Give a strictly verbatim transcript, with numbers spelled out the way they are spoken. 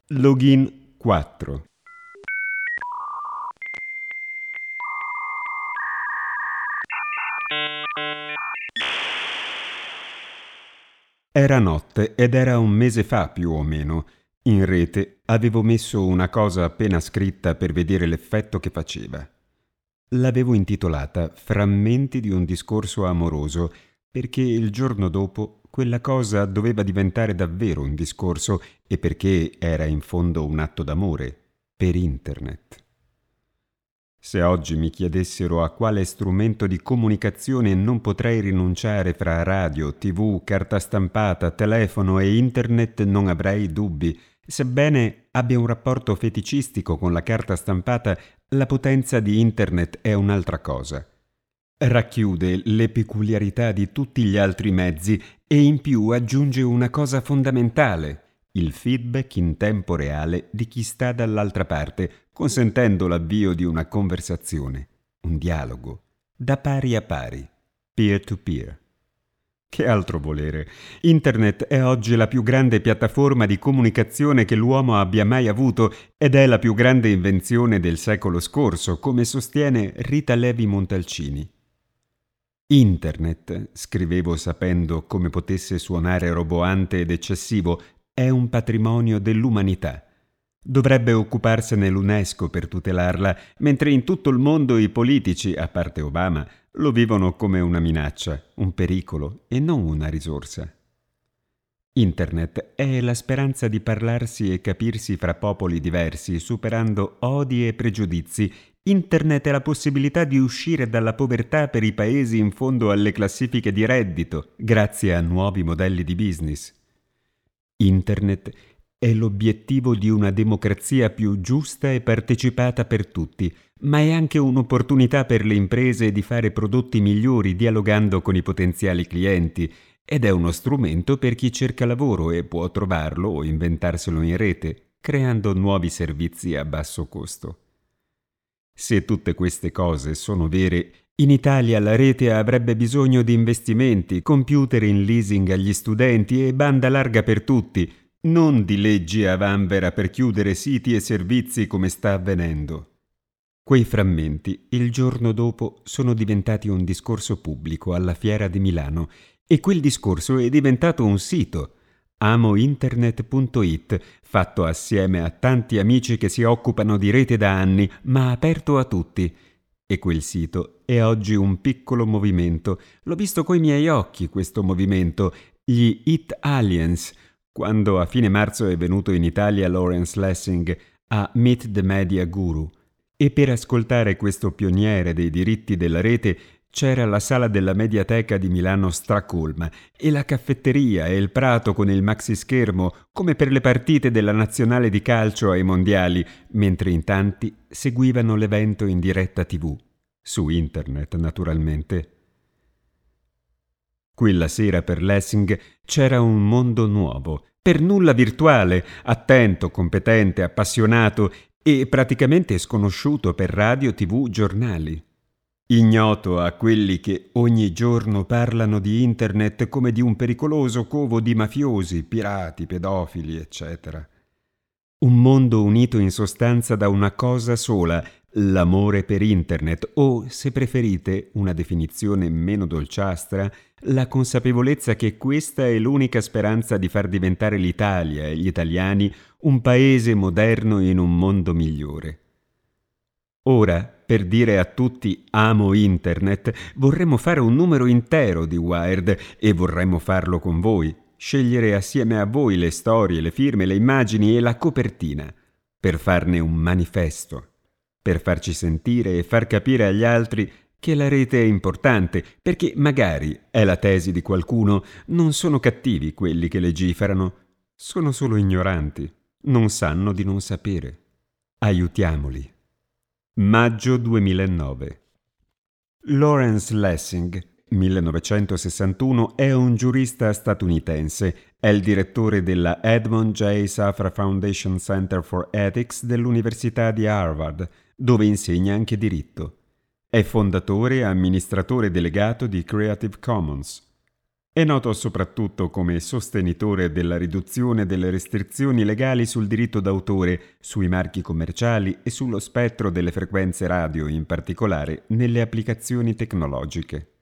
Login quattro. Era notte ed era un mese fa più o meno. In rete avevo messo una cosa appena scritta per vedere l'effetto che faceva. L'avevo intitolata Frammenti di un discorso amoroso perché il giorno dopo quella cosa doveva diventare davvero un discorso e perché era in fondo un atto d'amore per internet. Se oggi mi chiedessero a quale strumento di comunicazione non potrei rinunciare fra radio, tivù, carta stampata, telefono e internet, non avrei dubbi. Sebbene abbia un rapporto feticistico con la carta stampata, la potenza di internet è un'altra cosa. Racchiude le peculiarità di tutti gli altri mezzi e in più aggiunge una cosa fondamentale: il feedback in tempo reale di chi sta dall'altra parte, consentendo l'avvio di una conversazione, un dialogo, da pari a pari, peer to peer. Che altro volere? Internet è oggi la più grande piattaforma di comunicazione che l'uomo abbia mai avuto ed è la più grande invenzione del secolo scorso, come sostiene Rita Levi Montalcini. Internet, scrivevo sapendo come potesse suonare roboante ed eccessivo, è un patrimonio dell'umanità. Dovrebbe occuparsene l'UNESCO per tutelarla, mentre in tutto il mondo i politici, a parte Obama, lo vivono come una minaccia, un pericolo e non una risorsa. Internet è la speranza di parlarsi e capirsi fra popoli diversi, superando odi e pregiudizi. Internet è la possibilità di uscire dalla povertà per i paesi in fondo alle classifiche di reddito, grazie a nuovi modelli di business. Internet è l'obiettivo di una democrazia più giusta e partecipata per tutti, ma è anche un'opportunità per le imprese di fare prodotti migliori dialogando con i potenziali clienti, ed è uno strumento per chi cerca lavoro e può trovarlo o inventarselo in rete, creando nuovi servizi a basso costo. Se tutte queste cose sono vere, in Italia la rete avrebbe bisogno di investimenti, computer in leasing agli studenti e banda larga per tutti, non di leggi a vanvera per chiudere siti e servizi come sta avvenendo. Quei frammenti, il giorno dopo, sono diventati un discorso pubblico alla Fiera di Milano e quel discorso è diventato un sito, amo internet punto it, fatto assieme a tanti amici che si occupano di rete da anni, ma aperto a tutti. E quel sito è oggi un piccolo movimento. L'ho visto coi miei occhi, questo movimento, gli It Aliens, quando a fine marzo è venuto in Italia Lawrence Lessig a Meet the Media Guru. E per ascoltare questo pioniere dei diritti della rete c'era la sala della Mediateca di Milano stracolma e la caffetteria e il prato con il maxischermo come per le partite della nazionale di calcio ai mondiali, mentre in tanti seguivano l'evento in diretta tivù, su internet naturalmente. Quella sera per Lessig c'era un mondo nuovo, per nulla virtuale, attento, competente, appassionato e praticamente sconosciuto per radio, tivù, giornali. Ignoto a quelli che ogni giorno parlano di internet come di un pericoloso covo di mafiosi, pirati, pedofili, eccetera. Un mondo unito in sostanza da una cosa sola, l'amore per internet, o, se preferite, una definizione meno dolciastra, la consapevolezza che questa è l'unica speranza di far diventare l'Italia e gli italiani un paese moderno in un mondo migliore. Ora, per dire a tutti amo internet, vorremmo fare un numero intero di Wired e vorremmo farlo con voi, scegliere assieme a voi le storie, le firme, le immagini e la copertina, per farne un manifesto, per farci sentire e far capire agli altri che la rete è importante, perché magari, è la tesi di qualcuno, non sono cattivi quelli che legiferano, sono solo ignoranti, non sanno di non sapere. Aiutiamoli. Maggio duemilanove. Lawrence Lessig, millenovecentosessantuno, è un giurista statunitense. È il direttore della Edmond J. Safra Foundation Center for Ethics dell'Università di Harvard, dove insegna anche diritto. È fondatore e amministratore delegato di Creative Commons. È noto soprattutto come sostenitore della riduzione delle restrizioni legali sul diritto d'autore, sui marchi commerciali e sullo spettro delle frequenze radio, in particolare nelle applicazioni tecnologiche.